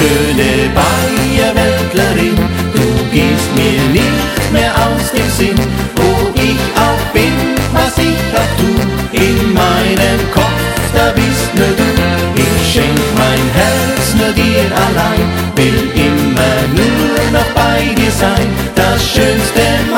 schöne Bayerweltlerin, du gehst mir nicht mehr aus dem Sinn. Wo ich auch bin, was ich auch tu, in meinem Kopf, da bist nur du. Ich schenk mein Herz nur dir allein, will immer nur noch bei dir sein. Das schönste